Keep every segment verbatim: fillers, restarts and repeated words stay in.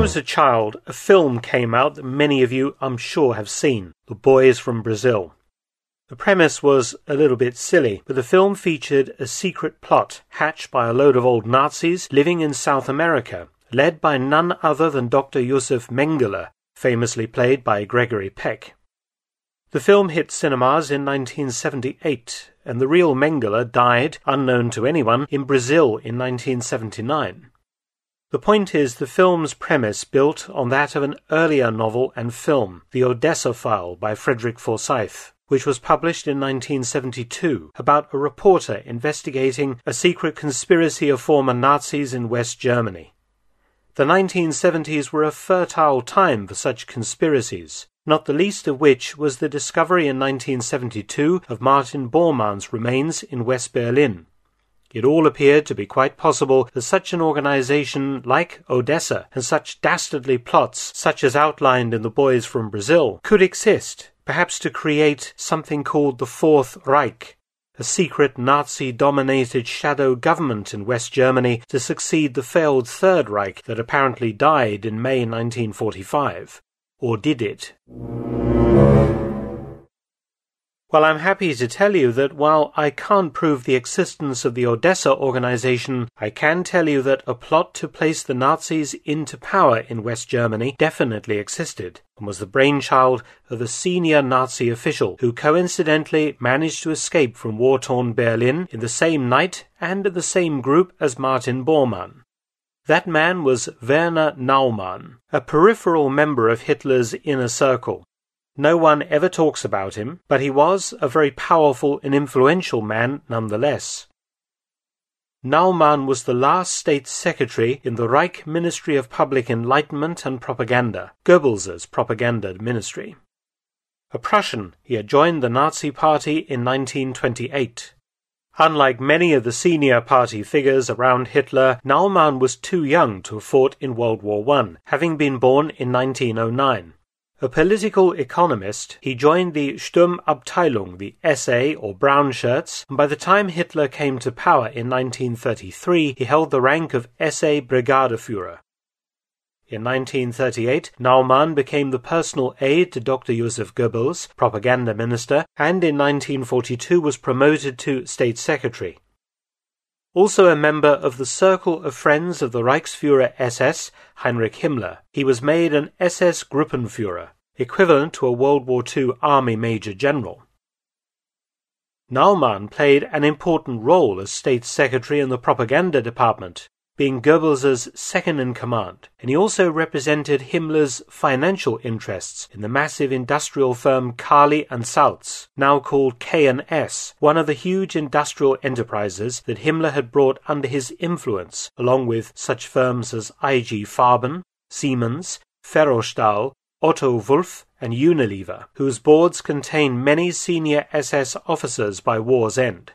was a child, a film came out that many of you, I'm sure, have seen, The Boys from Brazil. The premise was a little bit silly, but the film featured a secret plot hatched by a load of old Nazis living in South America, led by none other than Doctor Josef Mengele, famously played by Gregory Peck. The film hit cinemas in nineteen seventy-eight, and the real Mengele died, unknown to anyone, in Brazil in nineteen seventy-nine. The point is, the film's premise built on that of an earlier novel and film, The Odessa File by Frederick Forsyth, which was published in nineteen seventy-two, about a reporter investigating a secret conspiracy of former Nazis in West Germany. The nineteen seventies were a fertile time for such conspiracies, not the least of which was the discovery in nineteen seventy-two of Martin Bormann's remains in West Berlin. It all appeared to be quite possible that such an organization like Odessa and such dastardly plots such as outlined in The Boys from Brazil could exist, perhaps to create something called the Fourth Reich, a secret Nazi-dominated shadow government in West Germany to succeed the failed Third Reich that apparently died in May nineteen forty-five. Or did it? Well, I'm happy to tell you that while I can't prove the existence of the Odessa organization, I can tell you that a plot to place the Nazis into power in West Germany definitely existed, and was the brainchild of a senior Nazi official who coincidentally managed to escape from war-torn Berlin in the same night and in the same group as Martin Bormann. That man was Werner Naumann, a peripheral member of Hitler's inner circle. No one ever talks about him, but he was a very powerful and influential man nonetheless. Naumann was the last state secretary in the Reich Ministry of Public Enlightenment and Propaganda, Goebbels's propaganda ministry. A Prussian, he had joined the Nazi Party in nineteen twenty-eight. Unlike many of the senior party figures around Hitler, Naumann was too young to have fought in World War One, having been born in nineteen oh nine. A political economist, he joined the Sturmabteilung, the S A or Brown Shirts, and by the time Hitler came to power in nineteen thirty-three, he held the rank of S A Brigadeführer. In nineteen thirty-eight, Naumann became the personal aide to Doctor Joseph Goebbels, propaganda minister, and in nineteen forty-two was promoted to state secretary. Also a member of the circle of friends of the Reichsführer S S, Heinrich Himmler, he was made an S S Gruppenführer, equivalent to a World War Two Army Major General. Naumann played an important role as State Secretary in the propaganda department, being Goebbels's second-in-command, and he also represented Himmler's financial interests in the massive industrial firm Kali and Salz, now called K and S, one of the huge industrial enterprises that Himmler had brought under his influence, along with such firms as I G Farben, Siemens, Ferrostahl, Otto Wulff, and Unilever, whose boards contained many senior S S officers by war's end.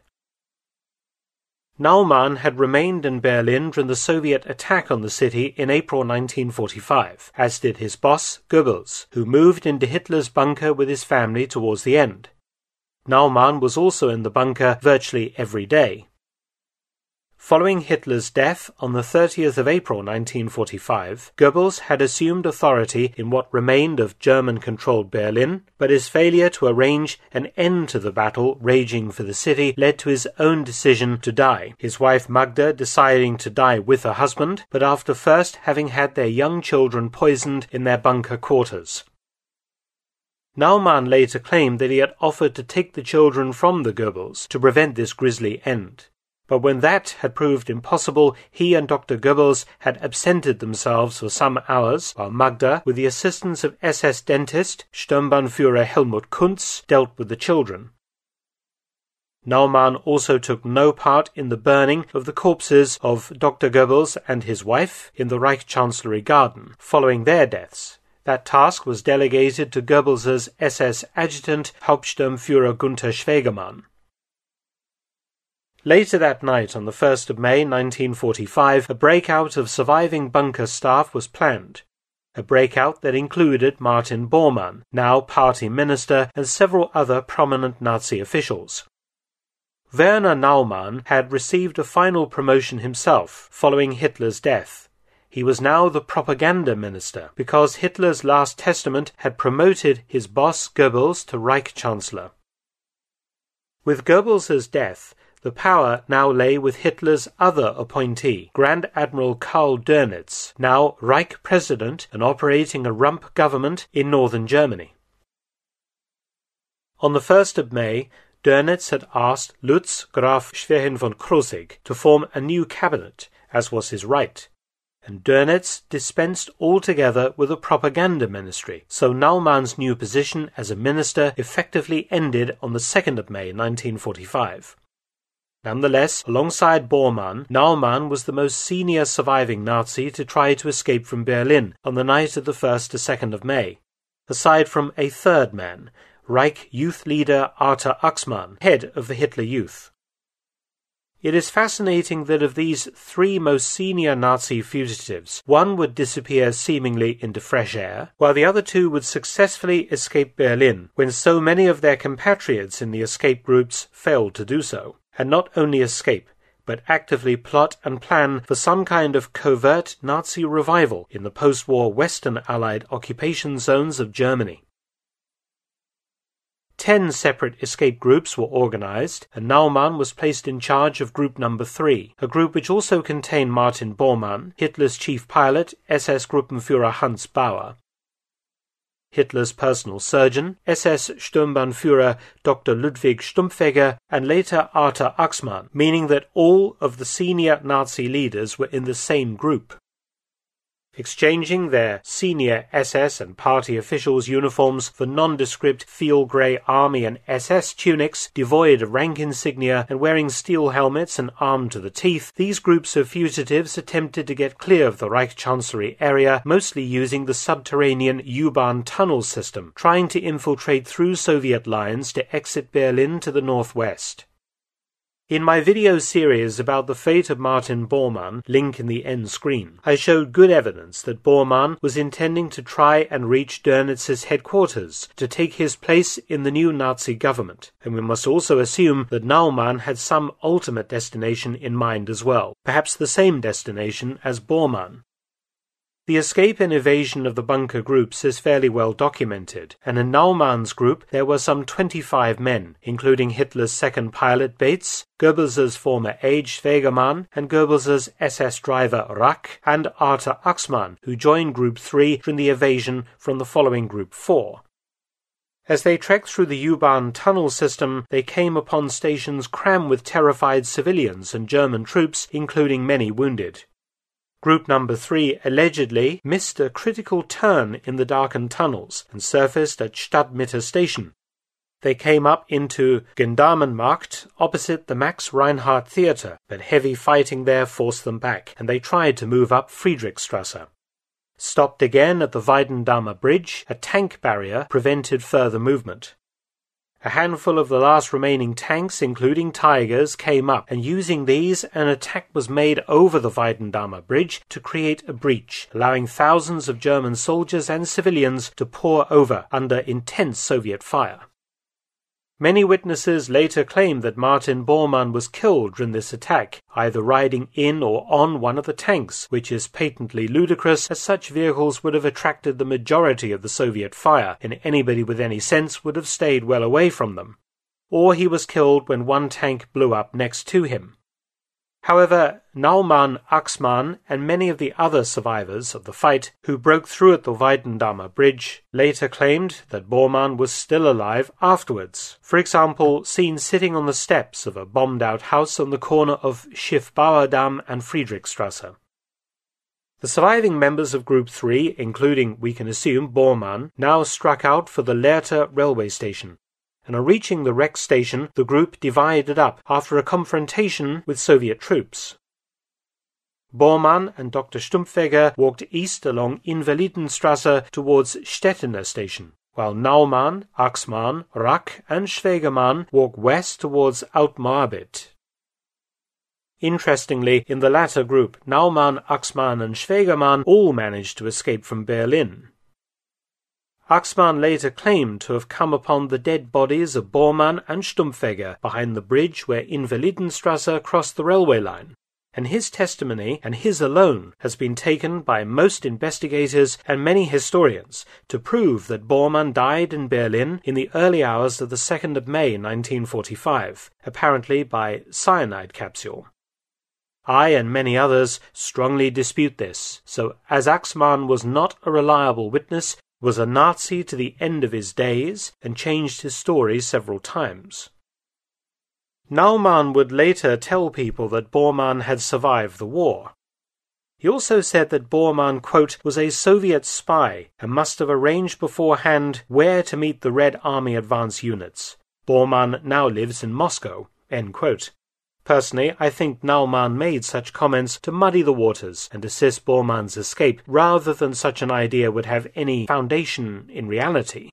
Naumann had remained in Berlin during the Soviet attack on the city in April nineteen forty-five, as did his boss, Goebbels, who moved into Hitler's bunker with his family towards the end. Naumann was also in the bunker virtually every day. Following Hitler's death on the thirtieth of April nineteen forty-five, Goebbels had assumed authority in what remained of German-controlled Berlin, but his failure to arrange an end to the battle raging for the city led to his own decision to die, his wife Magda deciding to die with her husband, but after first having had their young children poisoned in their bunker quarters. Naumann later claimed that he had offered to take the children from the Goebbels to prevent this grisly end. But when that had proved impossible, he and Doctor Goebbels had absented themselves for some hours, while Magda, with the assistance of S S dentist Sturmbannführer Helmut Kuntz, dealt with the children. Naumann also took no part in the burning of the corpses of Doctor Goebbels and his wife in the Reich-Chancellery garden, following their deaths. That task was delegated to Goebbels's S S adjutant Hauptsturmführer Gunther Schwegemann. Later that night, on the first of May nineteen forty-five, a breakout of surviving bunker staff was planned. A breakout that included Martin Bormann, now party minister, and several other prominent Nazi officials. Werner Naumann had received a final promotion himself, following Hitler's death. He was now the propaganda minister, because Hitler's last testament had promoted his boss Goebbels to Reich Chancellor. With Goebbels' death, the power now lay with Hitler's other appointee, Grand Admiral Karl Dönitz, now Reich President and operating a rump government in northern Germany. On the first of May, Dönitz had asked Lutz Graf Schwerin von Krosigk to form a new cabinet, as was his right, and Dönitz dispensed altogether with a propaganda ministry, so Naumann's new position as a minister effectively ended on the second of May nineteen forty-five. Nonetheless, alongside Bormann, Naumann was the most senior surviving Nazi to try to escape from Berlin on the night of the first to second of May, aside from a third man, Reich youth leader Arthur Axmann, head of the Hitler Youth. It is fascinating that of these three most senior Nazi fugitives, one would disappear seemingly into fresh air, while the other two would successfully escape Berlin, when so many of their compatriots in the escape groups failed to do so, and not only escape, but actively plot and plan for some kind of covert Nazi revival in the post-war Western Allied occupation zones of Germany. Ten separate escape groups were organized, and Naumann was placed in charge of group number three, a group which also contained Martin Bormann, Hitler's chief pilot, S S Gruppenführer Hans Bauer, Hitler's personal surgeon, S S Sturmbannführer Doctor Ludwig Stumpfegger, and later Arthur Axmann, meaning that all of the senior Nazi leaders were in the same group. Exchanging their senior S S and party officials' uniforms for nondescript field-grey army and S S tunics, devoid of rank insignia and wearing steel helmets and armed to the teeth, these groups of fugitives attempted to get clear of the Reich Chancellery area, mostly using the subterranean U-Bahn tunnel system, trying to infiltrate through Soviet lines to exit Berlin to the northwest. In my video series about the fate of Martin Bormann, link in the end screen, I showed good evidence that Bormann was intending to try and reach Dönitz's headquarters to take his place in the new Nazi government, and we must also assume that Naumann had some ultimate destination in mind as well, perhaps the same destination as Bormann. The escape and evasion of the bunker groups is fairly well documented, and in Naumann's group there were some twenty-five men, including Hitler's second pilot Bates, Goebbels's former aide Schwegermann, and Goebbels's S S driver Rack, and Arthur Axmann, who joined Group three during the evasion from the following Group four. As they trekked through the U-Bahn tunnel system, they came upon stations crammed with terrified civilians and German troops, including many wounded. Group number three allegedly missed a critical turn in the darkened tunnels and surfaced at Stadtmitte station. They came up into Gendarmenmarkt opposite the Max Reinhardt Theatre, but heavy fighting there forced them back, and they tried to move up Friedrichstrasse. Stopped again at the Weidendamme Bridge, a tank barrier prevented further movement. A handful of the last remaining tanks, including Tigers, came up, and using these, an attack was made over the Weidendamme Bridge to create a breach, allowing thousands of German soldiers and civilians to pour over under intense Soviet fire. Many witnesses later claimed that Martin Bormann was killed during this attack, either riding in or on one of the tanks, which is patently ludicrous, as such vehicles would have attracted the majority of the Soviet fire, and anybody with any sense would have stayed well away from them. Or he was killed when one tank blew up next to him. However, Naumann, Axmann, and many of the other survivors of the fight who broke through at the Weidendamme Bridge later claimed that Bormann was still alive afterwards, for example, seen sitting on the steps of a bombed-out house on the corner of Schiffbauerdamm and Friedrichstrasse. The surviving members of Group three, including, we can assume, Bormann, now struck out for the Lehrte railway station, and on reaching the wrecked station, the group divided up after a confrontation with Soviet troops. Bormann and Doctor Stumpfegger walked east along Invalidenstrasse towards Stettiner station, while Naumann, Axmann, Rack, and Schwegermann walked west towards Altmoabit. Interestingly, in the latter group, Naumann, Axmann, and Schwegermann all managed to escape from Berlin. Axmann later claimed to have come upon the dead bodies of Bormann and Stumpfegger behind the bridge where Invalidenstrasse crossed the railway line, and his testimony, and his alone, has been taken by most investigators and many historians to prove that Bormann died in Berlin in the early hours of the second of May nineteen forty-five, apparently by cyanide capsule. I and many others strongly dispute this, so as Axmann was not a reliable witness, was a Nazi to the end of his days, and changed his story several times. Naumann would later tell people that Bormann had survived the war. He also said that Bormann, quote, was a Soviet spy and must have arranged beforehand where to meet the Red Army advance units. Bormann now lives in Moscow, end quote. Personally, I think Naumann made such comments to muddy the waters and assist Bormann's escape, rather than such an idea would have any foundation in reality.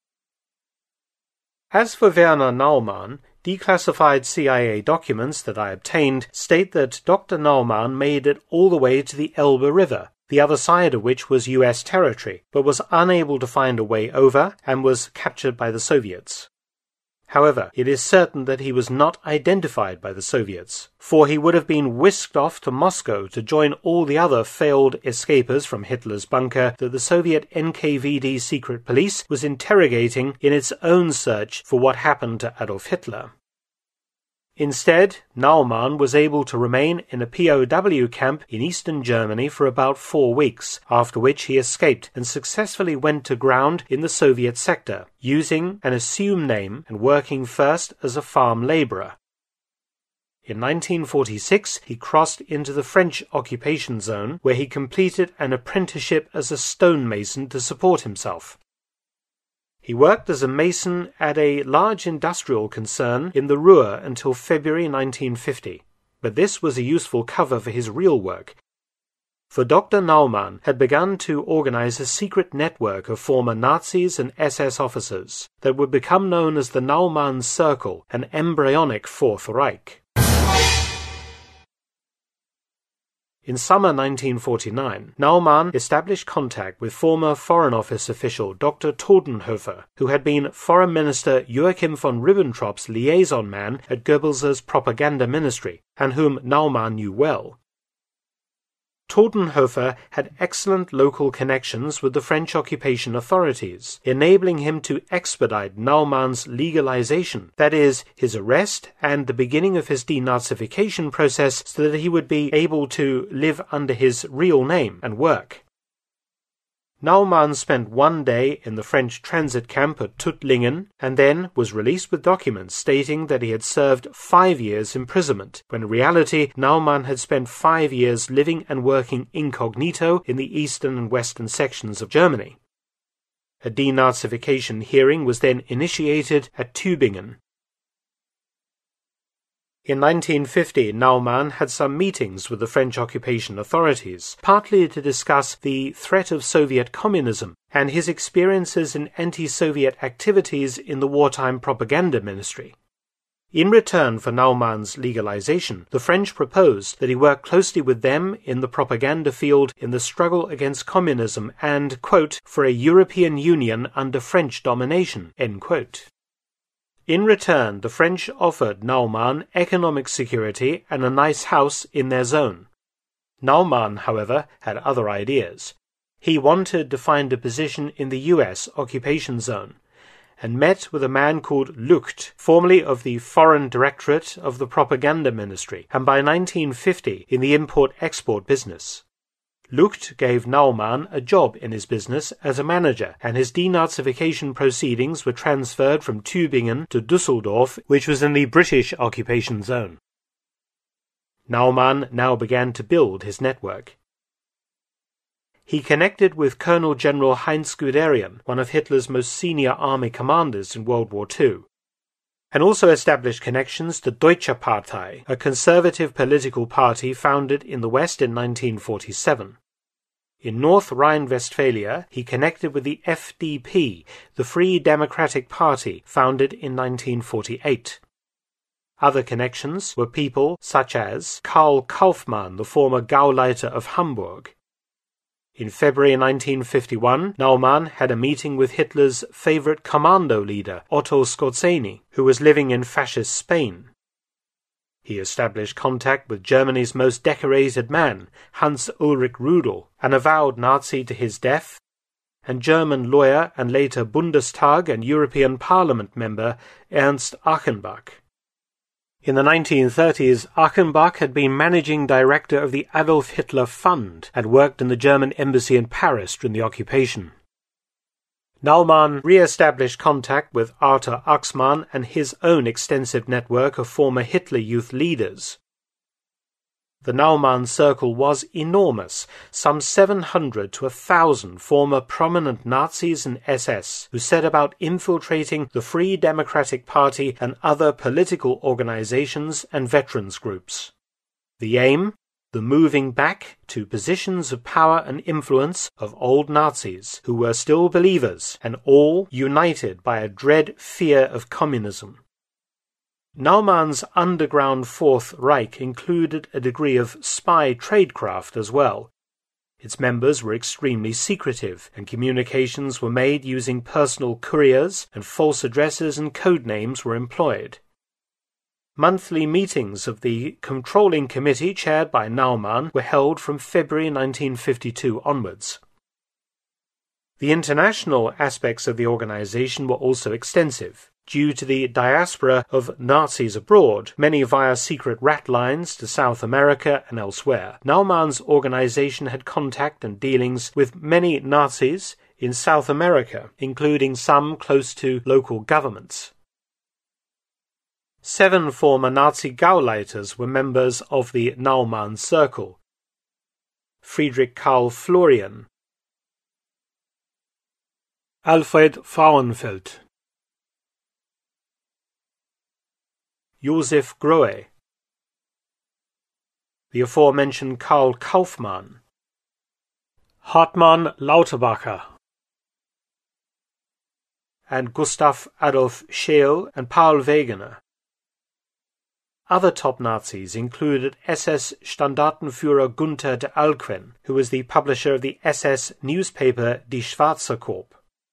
As for Werner Naumann, declassified C I A documents that I obtained state that Doctor Naumann made it all the way to the Elbe River, the other side of which was U S territory, but was unable to find a way over and was captured by the Soviets. However, it is certain that he was not identified by the Soviets, for he would have been whisked off to Moscow to join all the other failed escapers from Hitler's bunker that the Soviet N K V D secret police was interrogating in its own search for what happened to Adolf Hitler. Instead, Naumann was able to remain in a P O W camp in eastern Germany for about four weeks, after which he escaped and successfully went to ground in the Soviet sector, using an assumed name and working first as a farm labourer. In nineteen forty-six, he crossed into the French occupation zone, where he completed an apprenticeship as a stonemason to support himself. He worked as a mason at a large industrial concern in the Ruhr until February nineteen fifty, but this was a useful cover for his real work. For Doctor Naumann had begun to organize a secret network of former Nazis and S S officers that would become known as the Naumann Circle, an embryonic Fourth Reich. In summer nineteen forty-nine, Naumann established contact with former Foreign Office official Doctor Todenhöfer, who had been Foreign Minister Joachim von Ribbentrop's liaison man at Goebbels's propaganda ministry, and whom Naumann knew well. Todenhöfer had excellent local connections with the French occupation authorities, enabling him to expedite Naumann's legalization, that is, his arrest and the beginning of his denazification process, so that he would be able to live under his real name and work. Naumann spent one day in the French transit camp at Tuttlingen and then was released with documents stating that he had served five years imprisonment, when in reality Naumann had spent five years living and working incognito in the eastern and western sections of Germany. A denazification hearing was then initiated at Tübingen. In nineteen fifty, Naumann had some meetings with the French occupation authorities, partly to discuss the threat of Soviet communism and his experiences in anti-Soviet activities in the wartime propaganda ministry. In return for Naumann's legalization, the French proposed that he work closely with them in the propaganda field in the struggle against communism and, quote, for a European Union under French domination, end quote. In return, the French offered Naumann economic security and a nice house in their zone. Naumann, however, had other ideas. He wanted to find a position in the U S occupation zone, and met with a man called Lucht, formerly of the Foreign Directorate of the Propaganda Ministry, and by nineteen fifty in the import-export business. Lucht gave Naumann a job in his business as a manager, and his denazification proceedings were transferred from Tübingen to Düsseldorf, which was in the British occupation zone. Naumann now began to build his network. He connected with Colonel General Heinz Guderian, one of Hitler's most senior army commanders in World War Two, and also established connections to Deutsche Partei, a conservative political party founded in the West in nineteen forty-seven. In North Rhine-Westphalia, he connected with the F D P, the Free Democratic Party, founded in nineteen forty-eight. Other connections were people such as Karl Kaufmann, the former Gauleiter of Hamburg. In February nineteen fifty-one, Naumann had a meeting with Hitler's favorite commando leader, Otto Skorzeny, who was living in fascist Spain. He established contact with Germany's most decorated man, Hans Ulrich Rudel, an avowed Nazi to his death, and German lawyer and later Bundestag and European Parliament member Ernst Achenbach. In the nineteen thirties, Achenbach had been managing director of the Adolf Hitler Fund and worked in the German embassy in Paris during the occupation. Naumann re-established contact with Arthur Axmann and his own extensive network of former Hitler Youth leaders. The Naumann circle was enormous, some seven hundred to a thousand former prominent Nazis and S S who set about infiltrating the Free Democratic Party and other political organizations and veterans groups. The aim? The moving back to positions of power and influence of old Nazis who were still believers and all united by a dread fear of communism. Naumann's underground Fourth Reich included a degree of spy tradecraft as well. Its members were extremely secretive, and communications were made using personal couriers, and false addresses and code names were employed. Monthly meetings of the Controlling Committee chaired by Naumann were held from February nineteen fifty-two onwards. The international aspects of the organization were also extensive. Due to the diaspora of Nazis abroad, many via secret rat lines to South America and elsewhere, Naumann's organization had contact and dealings with many Nazis in South America, including some close to local governments. Seven former Nazi Gauleiters were members of the Naumann Circle. Friedrich Karl Florian, Alfred Frauenfeld, Josef Grohe, the aforementioned Karl Kaufmann, Hartmann Lauterbacher, and Gustav Adolf Scheel and Paul Wegener. Other top Nazis included S S Standartenführer Gunther de Alquen, who was the publisher of the S S newspaper Die Schwarze Korb.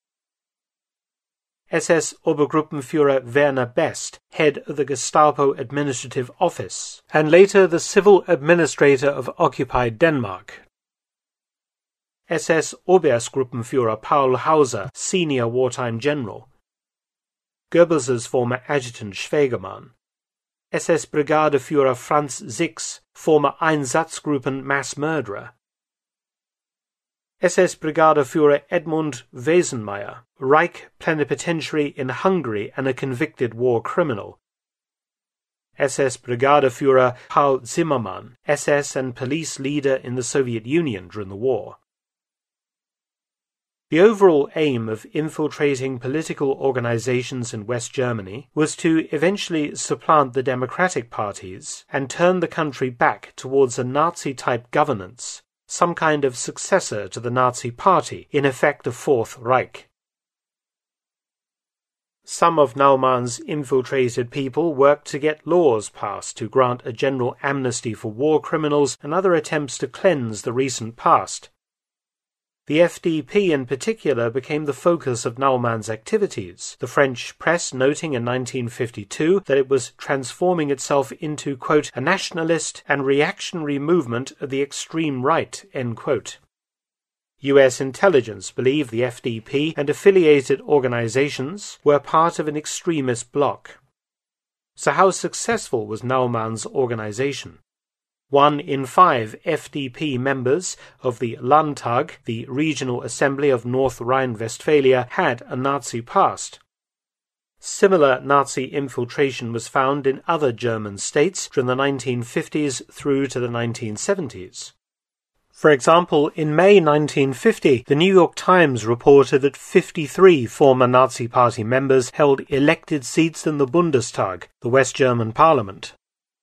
S S Obergruppenführer Werner Best, head of the Gestapo Administrative Office, and later the civil administrator of occupied Denmark. S S Oberstgruppenführer Paul Hauser, senior wartime general. Goebbels's former adjutant Schwegemann. S S Brigadeführer Franz Six, former Einsatzgruppen mass murderer. S S Brigadeführer Edmund Wesenmeyer, Reich plenipotentiary in Hungary and a convicted war criminal. S S Brigadeführer Karl Zimmermann, S S and police leader in the Soviet Union during the war. The overall aim of infiltrating political organizations in West Germany was to eventually supplant the democratic parties and turn the country back towards a Nazi-type governance, some kind of successor to the Nazi Party, in effect a Fourth Reich. Some of Naumann's infiltrated people worked to get laws passed to grant a general amnesty for war criminals and other attempts to cleanse the recent past. The F D P in particular became the focus of Naumann's activities, the French press noting in nineteen fifty-two that it was transforming itself into, quote, a nationalist and reactionary movement of the extreme right, end quote. U S intelligence believed the F D P and affiliated organizations were part of an extremist bloc. So how successful was Naumann's organization? One in five F D P members of the Landtag, the Regional Assembly of North Rhine-Westphalia, had a Nazi past. Similar Nazi infiltration was found in other German states from the nineteen fifties through to the nineteen seventies. For example, in May nineteen fifty, the New York Times reported that fifty-three former Nazi Party members held elected seats in the Bundestag, the West German parliament.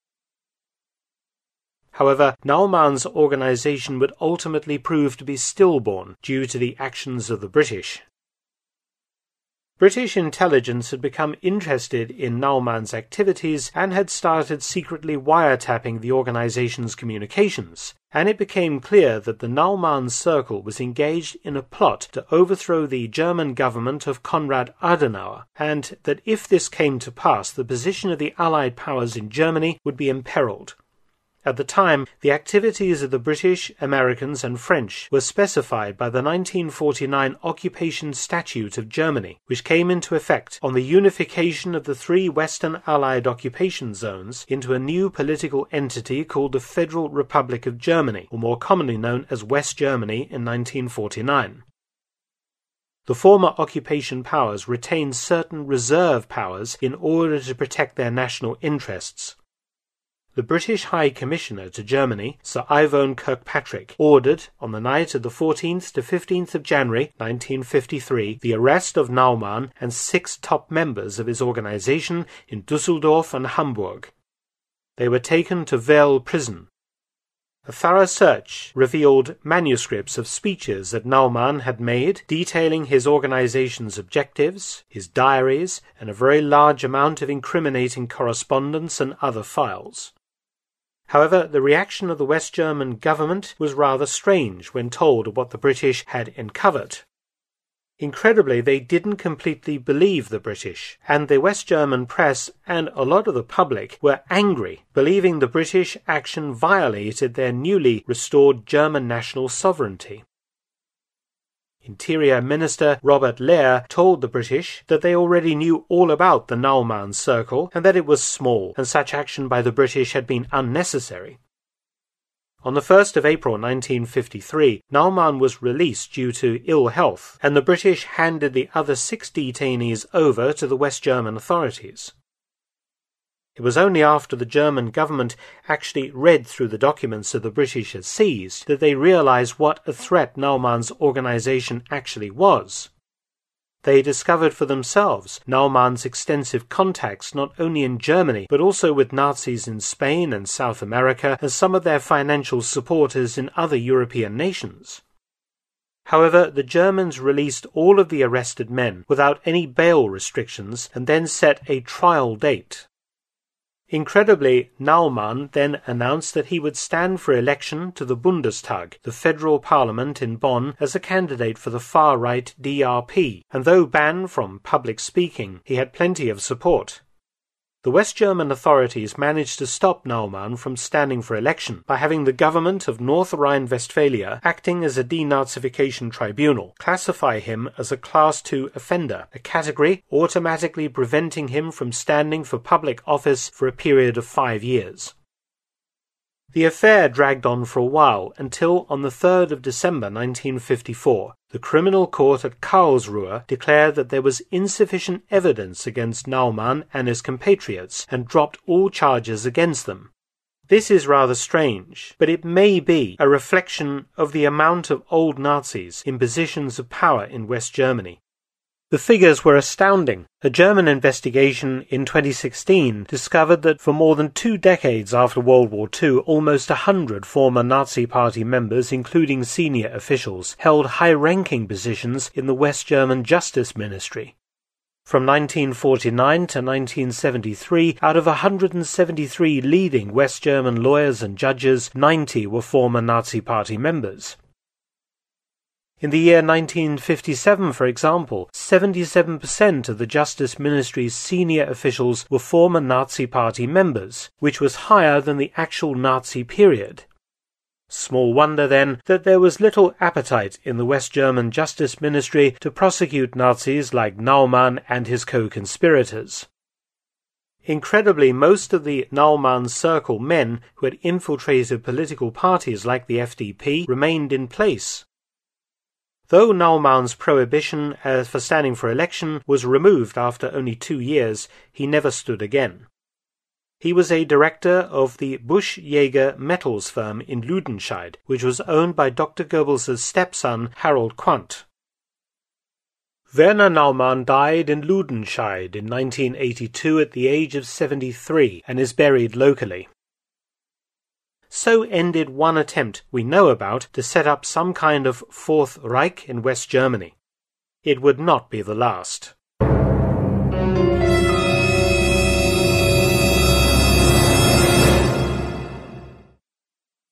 However, Naumann's organization would ultimately prove to be stillborn due to the actions of the British. British intelligence had become interested in Nauman's activities and had started secretly wiretapping the organization's communications, and it became clear that the Naumann Circle was engaged in a plot to overthrow the German government of Konrad Adenauer, and that if this came to pass, the position of the Allied powers in Germany would be imperiled. At the time, the activities of the British, Americans, and French were specified by the nineteen forty-nine Occupation Statute of Germany, which came into effect on the unification of the three Western Allied occupation zones into a new political entity called the Federal Republic of Germany, or more commonly known as West Germany, in nineteen forty-nine. The former occupation powers retained certain reserve powers in order to protect their national interests. The British High Commissioner to Germany, Sir Iveon Kirkpatrick, ordered, on the night of the fourteenth to fifteenth of January nineteen fifty-three, the arrest of Naumann and six top members of his organization in Dusseldorf and Hamburg. They were taken to Werl prison. A thorough search revealed manuscripts of speeches that Naumann had made detailing his organization's objectives, his diaries, and a very large amount of incriminating correspondence and other files. However, the reaction of the West German government was rather strange when told of what the British had uncovered. Incredibly, they didn't completely believe the British, and the West German press and a lot of the public were angry, believing the British action violated their newly restored German national sovereignty. Interior Minister Robert Lehr told the British that they already knew all about the Naumann Circle and that it was small, and such action by the British had been unnecessary. On the first of April nineteen fifty-three, Naumann was released due to ill health, and the British handed the other six detainees over to the West German authorities. It was only after the German government actually read through the documents that the British had seized that they realized what a threat Naumann's organization actually was. They discovered for themselves Naumann's extensive contacts not only in Germany but also with Nazis in Spain and South America and some of their financial supporters in other European nations. However, the Germans released all of the arrested men without any bail restrictions and then set a trial date. Incredibly, Naumann then announced that he would stand for election to the Bundestag, the federal parliament in Bonn, as a candidate for the far-right D R P, and though banned from public speaking, he had plenty of support. The West German authorities managed to stop Naumann from standing for election by having the government of North Rhine-Westphalia, acting as a denazification tribunal, classify him as a Class two offender, a category automatically preventing him from standing for public office for a period of five years. The affair dragged on for a while until, on the third of December nineteen fifty-four, the criminal court at Karlsruhe declared that there was insufficient evidence against Naumann and his compatriots and dropped all charges against them. This is rather strange, but it may be a reflection of the amount of old Nazis in positions of power in West Germany. The figures were astounding. A German investigation in twenty sixteen discovered that for more than two decades after World War Two, almost a hundred former Nazi Party members, including senior officials, held high-ranking positions in the West German Justice Ministry. From nineteen forty-nine to nineteen seventy-three, out of one hundred seventy-three leading West German lawyers and judges, ninety were former Nazi Party members. In the year nineteen fifty-seven, for example, seventy-seven percent of the Justice Ministry's senior officials were former Nazi Party members, which was higher than the actual Nazi period. Small wonder, then, that there was little appetite in the West German Justice Ministry to prosecute Nazis like Naumann and his co-conspirators. Incredibly, most of the Naumann Circle men who had infiltrated political parties like the F D P remained in place. Though Naumann's prohibition uh, for standing for election was removed after only two years, he never stood again. He was a director of the Busch-Jaeger metals firm in Lüdenscheid, which was owned by Doctor Goebbels' stepson Harold Quandt. Werner Naumann died in Lüdenscheid in nineteen eighty-two at the age of seventy-three and is buried locally. So ended one attempt we know about to set up some kind of Fourth Reich in West Germany. It would not be the last.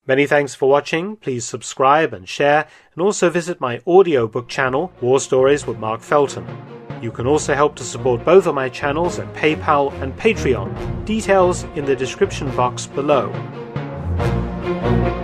Many thanks for watching. Please subscribe and share, and also visit my audiobook channel, War Stories with Mark Felton. You can also help to support both of my channels at PayPal and Patreon. Details in the description box below.